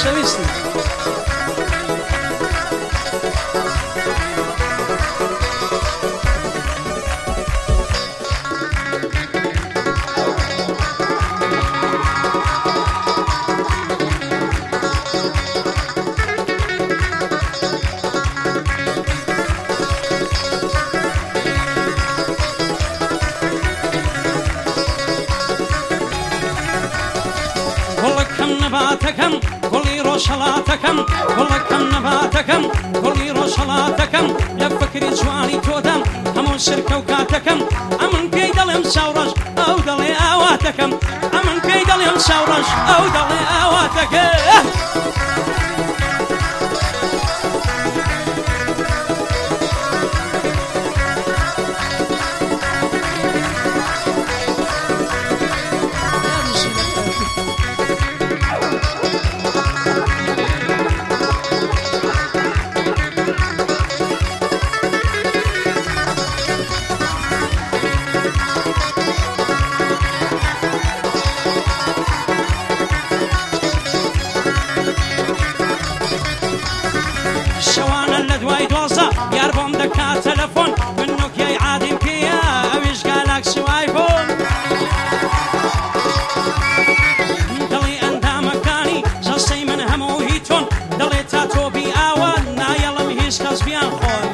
خۆشەویستم. نباتكم كلي روشلاتكم كلكم نباتكم كلي روشلاتكم لفكري جواني تودم همون شركة وكاتكم أمن بيدلهم شورج أو دلي آواتكم أمن بيدلهم شورج أو دلي آواتكم تلفون من نوكيا عادي فيها ويش قالك شو ايفون دلي انت مكاني جلسي من همو هيتون دلي تاتو بي اوان نايلم هيش كسبيان خون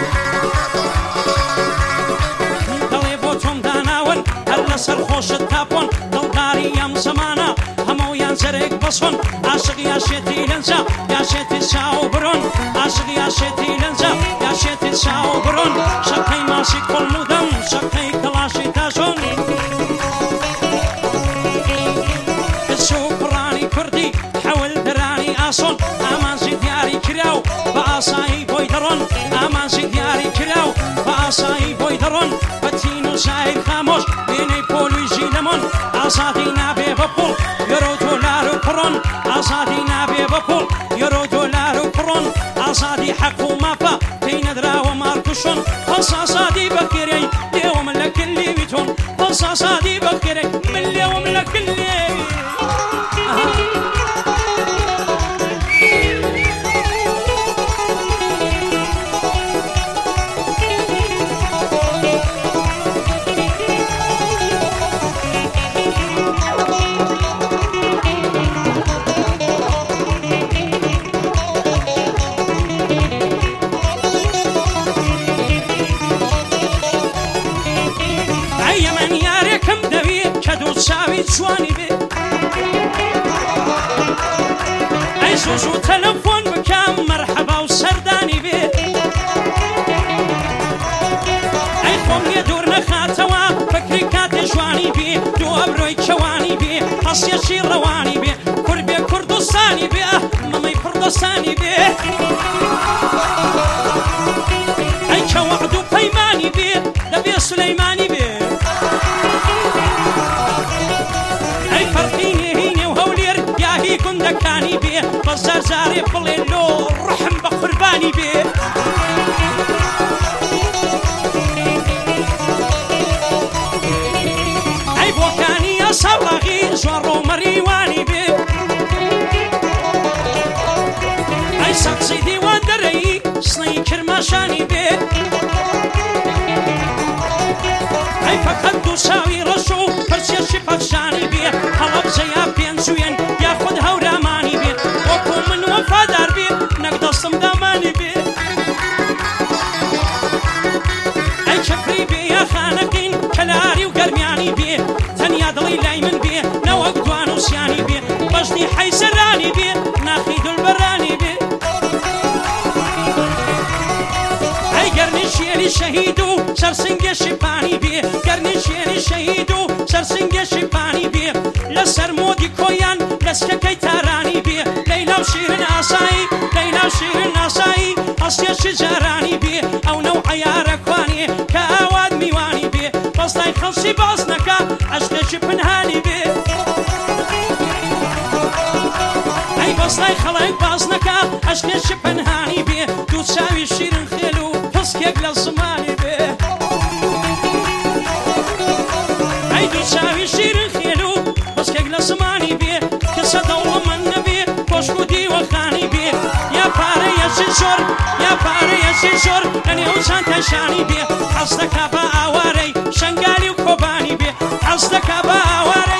دلي بوتهم داناون هل نسر خوش التابون دلداري يم زمانا همو ينزرق بصون عاشق يا شيتي لنزا يا شيتي شاو برون عاشق يا شيتي لنزا يا شيتي شاو برون شقي ماشي كل مدم شقي كلاشي تاجون السوبراني كردي حول دراني اصون امانزي دياري كراو باصاي بويدرون امانزي دياري كراو باصاي بويدرون باتينو زايد خاموش بيني بولويجي لمون ازادي نابي بابول يورو دولار وكرون ازادي نابي بابول يورو دولار وكرون ازادي حق ومافا بين درا وماركوشون قصاصادي بكري اليوم لك اللي بيتون قصاصادي بكري من اليوم لك اللي شاوي شواني بي اي زوزو تلفون بكام مرحبا وسرداني بي اي خوم يدور نخاتوا فكري كاتي جواني بي دو ابروي كواني بي قصي شي رواني بي كربي كردستاني بي مامي كردستاني بي اي كوعدو بيماني بي لبي سليماني بي كندكاني بيه بزار زاري بليلو رحم بقرباني بيه اي بوكاني يا صبغي زورو مريواني بيه اي سقسي ديوان دري صني كرماشاني بيه اي فقد دوساوي رشو فرسي شفاكشاني بيه حلب زيا بينزوين ياخد هوراماني بيه وكو من وفادار بيه نقدر صمداماني بيه اي كفري بيه يا خانقين كلاري وقرمياني بيه تنيا دلي لايمن بيه نوق دوانو سياني بيه بجدي حيسراني بيه ناخيد البراني بيه اي قرني شيري شهيدو سرسنجي شباني بيه قرني شيري شهيدو سرسنجي شباني بيه لسر مودي كويان لسككي تاراني بيه ليلى وشيرين عصاي ليلى وشيرين عصاي أصيا شجراني بيه أو نوع ياركواني كأواد ميواني بيه بصلاي خلصي بصنكا عشقش بنهاني بيه أي بصلاي خلاي بصنكا عشقش بنهاني بيه دو تساوي شيرين خيلو فسكيك للزماني بيه أي دو تساوي شيرين خيلو بسكيك للزماني بيه كسا دوما من بيه بوشكو دي زۆر یا پارەیەکی زۆر لە نێو چەندەشانی بێ حەز دەکا بە ئاوارەی شەنگالی و کۆبانی بێ حەز دەکا بە ئاوارەی